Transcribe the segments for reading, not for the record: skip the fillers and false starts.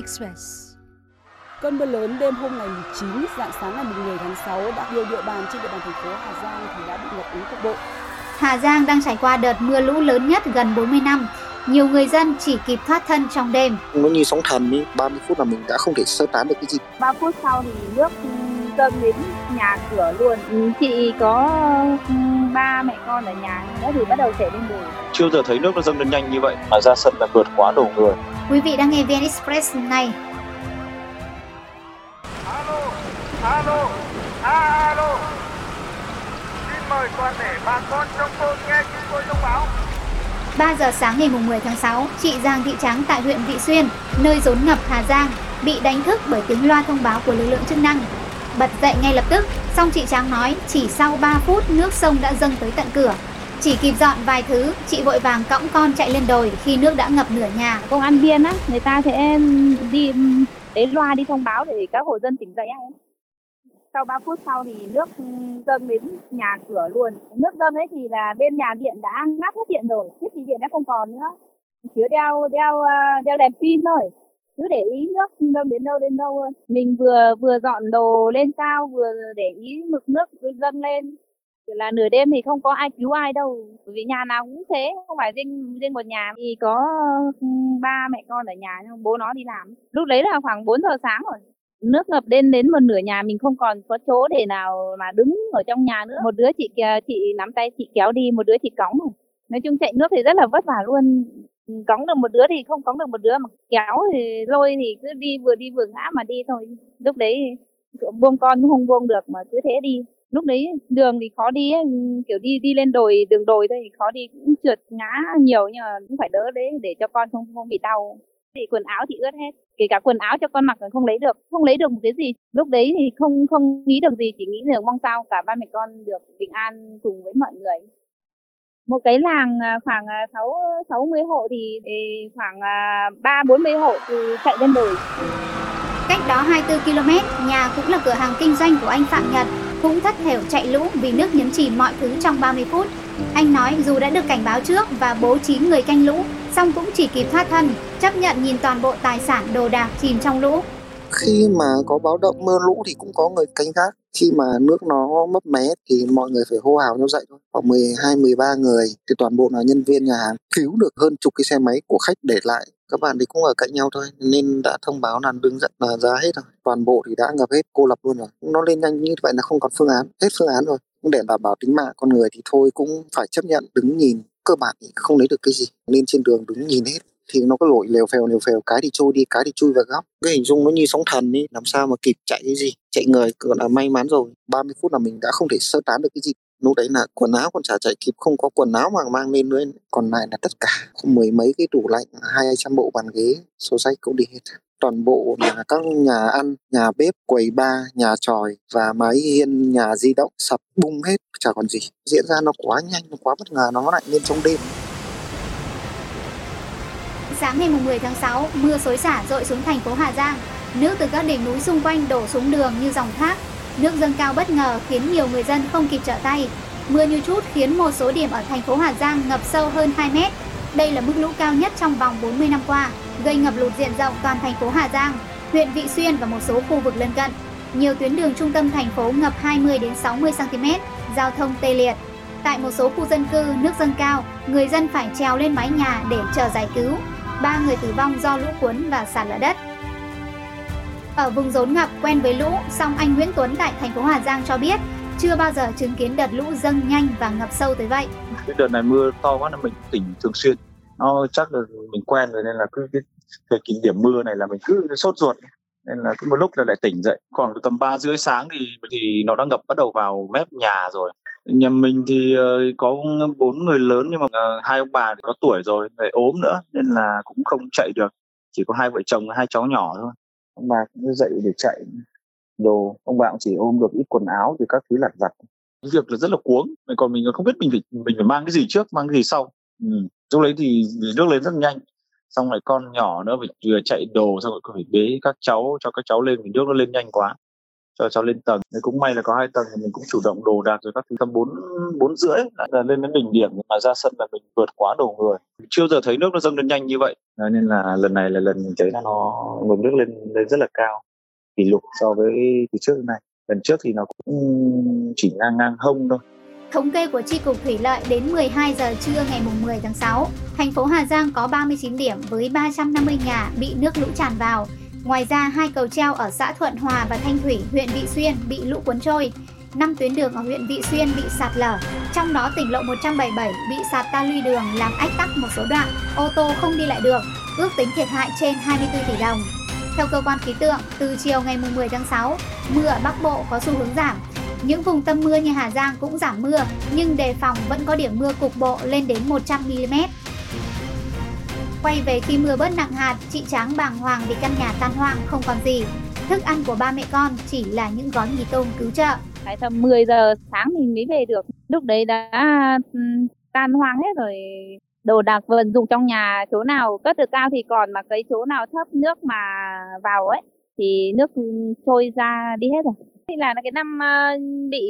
Express. Cơn mưa lớn đêm hôm ngày 19, rạng sáng ngày 10 tháng 6 đã nhiều địa bàn trên địa bàn thành phố Hà Giang thì đã bị ngập úng cục bộ. Hà Giang đang trải qua đợt mưa lũ lớn nhất gần 40 năm. Nhiều người dân chỉ kịp thoát thân trong đêm. Nó như sóng thần ý, 30 phút là mình đã không thể sơ tán được cái gì. 3 phút sau thì nước dâng đến nhà cửa luôn. Chị có ba mẹ con ở nhà nữa thì bắt đầu chạy lên đường. Chưa giờ thấy nước nó dâng lên nhanh như vậy mà ra sân là vượt quá đầu người. Quý vị đang nghe VN Express này. Alo. Xin mời toàn thể bà con trong thôn nghe chúng tôi thông báo. 3 giờ sáng ngày 10 tháng 6, chị Giang Thị Trắng tại huyện Vị Xuyên, nơi rốn ngập Hà Giang, bị đánh thức bởi tiếng loa thông báo của lực lượng chức năng. Bật dậy ngay lập tức, song chị Trắng nói chỉ sau 3 phút nước sông đã dâng tới tận cửa. Chỉ kịp dọn vài thứ, chị vội vàng cõng con chạy lên đồi khi nước đã ngập nửa nhà. Công an viên á, người ta sẽ đi đến loa đi thông báo để các hộ dân tỉnh dậy. Sau 3 phút sau thì nước dâng đến nhà cửa luôn. Nước dâng ấy thì là bên nhà điện đã ngắt hết điện rồi, thiết bị điện đã không còn nữa. Chỉ đeo đèn pin thôi. Cứ để ý nước dâng đến đâu. Mình vừa dọn đồ lên cao, vừa để ý mực nước dâng lên. Chỉ là nửa đêm thì không có ai cứu ai đâu. Bởi vì nhà nào cũng thế, không phải riêng một nhà. Thì có ba mẹ con ở nhà, bố nó đi làm. Lúc đấy là khoảng 4 giờ sáng rồi. Nước ngập đến một nửa nhà, mình không còn có chỗ để nào mà đứng ở trong nhà nữa. Một đứa chị nắm tay chị kéo đi, một đứa chị cõng rồi. Nói chung chạy nước thì rất là vất vả luôn. Cõng được một đứa thì không cõng được một đứa, mà kéo thì lôi thì cứ đi vừa ngã mà đi thôi. Lúc đấy buông con cũng không buông được mà cứ thế đi. Lúc đấy đường thì khó đi ấy, kiểu đi lên đường đồi thôi thì khó đi, cũng trượt ngã nhiều nhưng mà cũng phải đỡ đấy để cho con không bị đau. Thì quần áo thì ướt hết, kể cả quần áo cho con mặc còn không lấy được một cái gì. Lúc đấy thì không nghĩ được gì, chỉ nghĩ được mong sao cả ba mẹ con được bình an cùng với mọi người. Một cái làng khoảng 60 hộ thì khoảng 30-40 hộ thì chạy lên đồi. Cách đó 24 km, nhà cũng là cửa hàng kinh doanh của anh Phạm Nhật, cũng thất thểu chạy lũ vì nước nhấn chìm mọi thứ trong 30 phút. Anh nói dù đã được cảnh báo trước và bố trí người canh lũ, song cũng chỉ kịp thoát thân, chấp nhận nhìn toàn bộ tài sản đồ đạc chìm trong lũ. Khi mà có báo động mưa lũ thì cũng có người canh gác. Khi mà nước nó mấp mé thì mọi người phải hô hào nhau dậy thôi. Khoảng 12-13 người thì toàn bộ là nhân viên nhà hàng, cứu được hơn chục cái xe máy của khách để lại. Các bạn thì cũng ở cạnh nhau thôi nên đã thông báo là đứng dậy là ra hết rồi. Toàn bộ thì đã ngập hết, cô lập luôn rồi. Nó lên nhanh như vậy là không còn phương án, hết phương án rồi. Để đảm bảo tính mạng con người thì thôi cũng phải chấp nhận đứng nhìn. Cơ bản thì không lấy được cái gì nên trên đường đứng nhìn hết. Thì nó có lội lèo phèo, cái thì trôi đi, cái thì chui vào góc. Cái hình dung nó như sóng thần ấy, làm sao mà kịp chạy cái gì. Chạy người còn là may mắn rồi, 30 phút là mình đã không thể sơ tán được cái gì. Lúc đấy là quần áo còn chả chạy kịp, không có quần áo mà mang lên nữa. Còn lại là tất cả, mười mấy cái tủ lạnh, 200 bộ bàn ghế, số sách cũng đi hết. Toàn bộ là các nhà ăn, nhà bếp, quầy bar, nhà tròi và mái hiên, nhà di động sập bung hết, chả còn gì. Diễn ra nó quá nhanh, nó quá bất ngờ, nó lại lên trong đêm. Sáng ngày 10 tháng 6, mưa xối xả dội xuống thành phố Hà Giang. Nước từ các đỉnh núi xung quanh đổ xuống đường như dòng thác. Nước dâng cao bất ngờ khiến nhiều người dân không kịp trở tay. Mưa như trút khiến một số điểm ở thành phố Hà Giang ngập sâu hơn 2 mét. Đây là mức lũ cao nhất trong vòng 40 năm qua, gây ngập lụt diện rộng toàn thành phố Hà Giang, huyện Vị Xuyên và một số khu vực lân cận. Nhiều tuyến đường trung tâm thành phố ngập 20 đến 60 cm, giao thông tê liệt. Tại một số khu dân cư, nước dâng cao, người dân phải trèo lên mái nhà để chờ giải cứu. 3 người tử vong do lũ cuốn và sạt lở đất. Ở vùng rốn ngập quen với lũ, song anh Nguyễn Tuấn tại thành phố Hà Giang cho biết chưa bao giờ chứng kiến đợt lũ dâng nhanh và ngập sâu tới vậy. Cái đợt này mưa to quá là mình tỉnh thường xuyên. Nó chắc là mình quen rồi nên là cứ cái điểm mưa này là mình cứ sốt ruột. Nên là cứ một lúc là lại tỉnh dậy. Còn tầm 3 rưỡi sáng thì nó đã ngập bắt đầu vào mép nhà rồi. Nhà mình thì có 4 người lớn nhưng mà 2 ông bà thì có tuổi rồi, lại ốm nữa nên là cũng không chạy được. Chỉ có 2 vợ chồng và 2 cháu nhỏ thôi. Ông bà cũng dậy để chạy đồ, ông bà cũng chỉ ôm được ít quần áo thì các thứ lặt vặt. Việc là rất là cuống, còn mình không biết mình phải mang cái gì trước, mang cái gì sau. Lúc đấy thì nước lên rất nhanh, xong lại con nhỏ nữa phải vừa chạy đồ, xong rồi phải bế các cháu cho các cháu lên vì nước nó lên nhanh quá. cho cháu lên tầng. Nên cũng may là có 2 tầng thì mình cũng chủ động đồ đạc rồi các thứ. Tầm 4:30 là lên đến đỉnh điểm, mà ra sân là mình vượt quá đầu người. Chưa giờ thấy nước nó dâng lên nhanh như vậy. Nên là lần này là lần mình thấy là nó mực nước lên rất là cao, kỷ lục so với từ trước đến nay. Lần trước thì nó cũng chỉ ngang hông thôi. Thống kê của Chi cục Thủy lợi đến 12 giờ trưa ngày 10 tháng 6, thành phố Hà Giang có 39 điểm với 350 nhà bị nước lũ tràn vào. Ngoài ra, 2 cầu treo ở xã Thuận Hòa và Thanh Thủy, huyện Vị Xuyên bị lũ cuốn trôi. 5 tuyến đường ở huyện Vị Xuyên bị sạt lở, trong đó tỉnh lộ 177 bị sạt ta luy đường làm ách tắc một số đoạn, ô tô không đi lại được, ước tính thiệt hại trên 24 tỷ đồng. Theo cơ quan khí tượng, từ chiều ngày 10 tháng 6, mưa ở Bắc Bộ có xu hướng giảm. Những vùng tâm mưa như Hà Giang cũng giảm mưa, nhưng đề phòng vẫn có điểm mưa cục bộ lên đến 100 mm. Quay về khi mưa bớt nặng hạt, chị Tráng bàng hoàng vì căn nhà tan hoang không còn gì. Thức ăn của ba mẹ con chỉ là những gói mì tôm cứu trợ. Phải tầm 10 giờ sáng mình mới về được. Lúc đấy đã tan hoang hết rồi. Đồ đạc vật dụng trong nhà chỗ nào cất được cao thì còn, mà cái chỗ nào thấp nước mà vào ấy thì nước trôi ra đi hết rồi. Thì là cái năm bị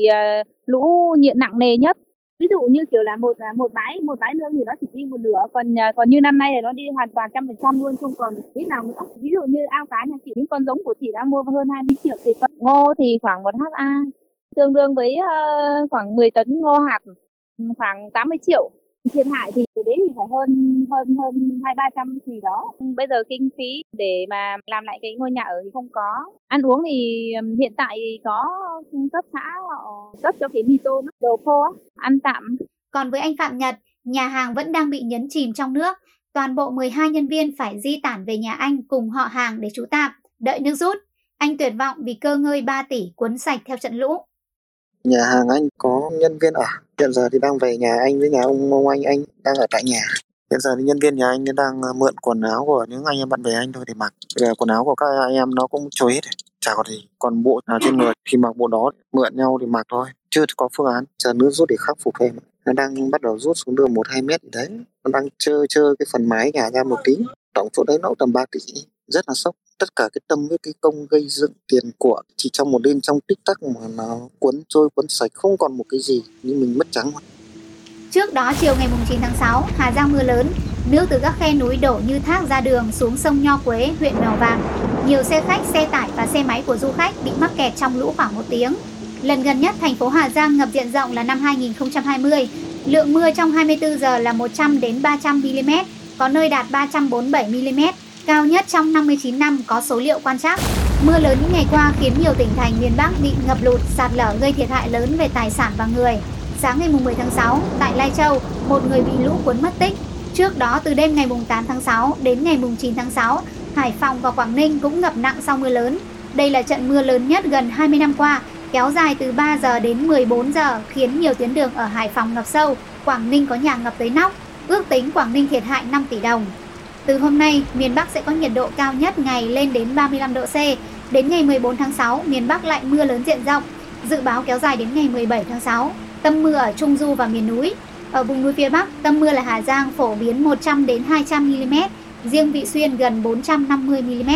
lũ nặng nề nhất. Ví dụ như kiểu là một bãi lương thì nó chỉ đi một nửa, còn như năm nay thì nó đi hoàn toàn 100% luôn, không còn ít nào nữa. Ví dụ như ao cá nhà chị, những con giống của chị đã mua hơn 20 triệu thì ngô thì khoảng 1 ha, tương đương với khoảng 10 tấn ngô hạt, khoảng 80 triệu. Thiệt hại thì đấy thì phải hơn 200-300 gì đó. Bây giờ kinh phí để mà làm lại cái ngôi nhà ở thì không có. Ăn uống thì hiện tại có cấp xã họ cấp cho cái mì tôm, đồ khô ăn tạm. Còn với anh Phạm Nhật, nhà hàng vẫn đang bị nhấn chìm trong nước. Toàn bộ 12 nhân viên phải di tản về nhà anh cùng họ hàng để trú tạm, đợi nước rút. Anh tuyệt vọng vì cơ ngơi 3 tỷ cuốn sạch theo trận lũ. Nhà hàng anh có nhân viên ở. Hiện giờ thì đang về nhà anh với nhà ông anh đang ở tại nhà. Hiện giờ thì nhân viên nhà anh đang mượn quần áo của những anh em bạn bè anh thôi để mặc. Quần áo của các anh em nó cũng trôi hết. Chả có gì còn bộ nào trên người thì mặc bộ đó, mượn nhau thì mặc thôi. Chưa có phương án chờ nước rút để khắc phục thêm. Nó đang bắt đầu rút xuống đường 1-2 mét thì đấy. Nó đang chơi cái phần mái nhà ra một tí. Tổng chỗ đấy nó tầm 3 tỷ. Rất là sốc. Tất cả cái tâm với cái công gây dựng tiền của chỉ trong một đêm, trong tích tắc mà nó cuốn trôi cuốn sạch, không còn một cái gì, nhưng mình mất trắng. Trước đó chiều ngày 9 tháng 6, Hà Giang mưa lớn, nước từ các khe núi đổ như thác ra đường xuống sông Nho Quế, huyện Mèo Vạc. Nhiều xe khách, xe tải và xe máy của du khách bị mắc kẹt trong lũ khoảng 1 tiếng. Lần gần nhất thành phố Hà Giang ngập diện rộng là năm 2020. Lượng mưa trong 24 giờ là 100 đến 300 mm, có nơi đạt 347 mm. Cao nhất trong 59 năm có số liệu quan trắc. Mưa lớn những ngày qua khiến nhiều tỉnh thành miền Bắc bị ngập lụt, sạt lở gây thiệt hại lớn về tài sản và người. Sáng ngày 10 tháng 6, tại Lai Châu, một người bị lũ cuốn mất tích. Trước đó, từ đêm ngày 8 tháng 6 đến ngày 9 tháng 6, Hải Phòng và Quảng Ninh cũng ngập nặng sau mưa lớn. Đây là trận mưa lớn nhất gần 20 năm qua, kéo dài từ 3 giờ đến 14 giờ, khiến nhiều tuyến đường ở Hải Phòng ngập sâu, Quảng Ninh có nhà ngập tới nóc. Ước tính Quảng Ninh thiệt hại 5 tỷ đồng. Từ hôm nay, miền Bắc sẽ có nhiệt độ cao nhất ngày lên đến 35 độ C. Đến ngày 14 tháng 6, miền Bắc lại mưa lớn diện rộng, dự báo kéo dài đến ngày 17 tháng 6. Tâm mưa ở Trung Du và miền núi. Ở vùng núi phía Bắc, tâm mưa là Hà Giang phổ biến 100 đến 200 mm, riêng Vị Xuyên gần 450 mm.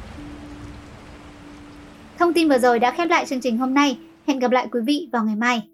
Thông tin vừa rồi đã khép lại chương trình hôm nay. Hẹn gặp lại quý vị vào ngày mai.